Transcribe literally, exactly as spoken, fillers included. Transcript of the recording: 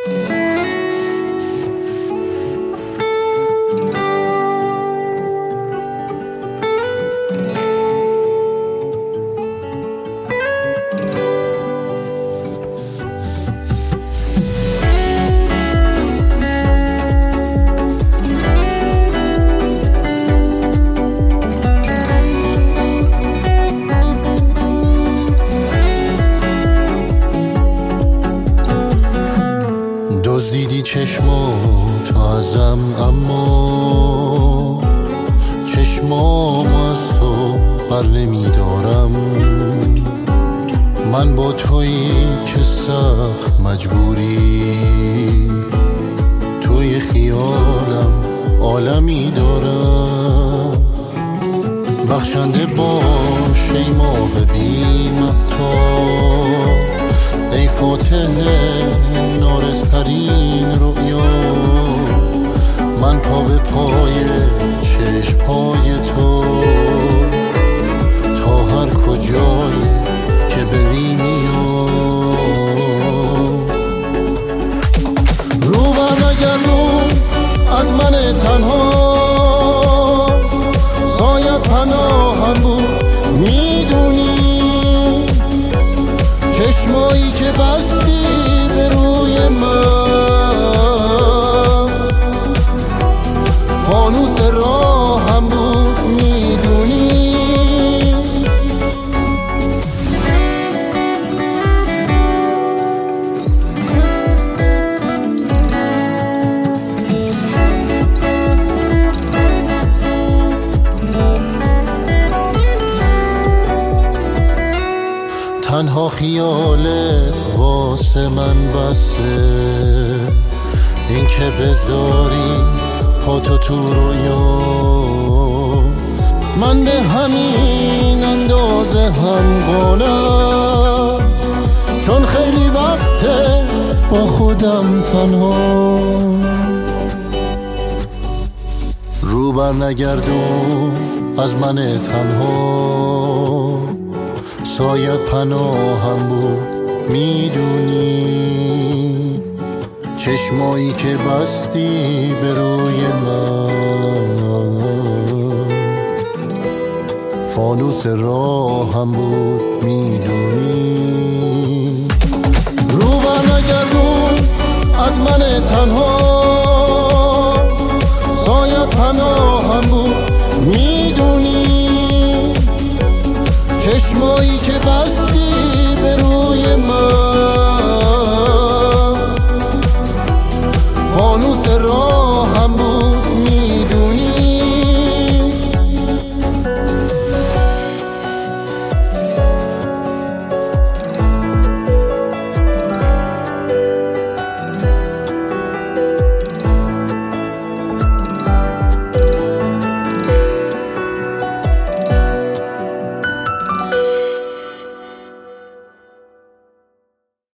دزدیدی چشمات ازم، اما چشمام از تو بر نمی دارم. من با تویی که سخت مجبوری، توی خیالم عالمی دارم. بخشنده باش ای ماه بی مهتاب، ای فاتح نارسترین رؤیا. من پا به پای چشم‌های تو، تا هر کجایی که بری میام. رو بر نگردون از من تنها، سایت پناهم بود میدونی. چشمایی که بستی به روی من، فانوس راهم بود میدونی. تنها خیالت واسه من بسه، این که بذاری پاتو تو رویا. من به همین اندازه هم قانم، چون خیلی وقته با خودم تنها. رو بر نگردون از من تنها، سایت پناهم بود میدونی. چشمایی که بستی به روی من، فانوس راهم بود میدونی. رو بر نگردون از من تنها، سایت پناهم بود میدونی. چشمایی که بستی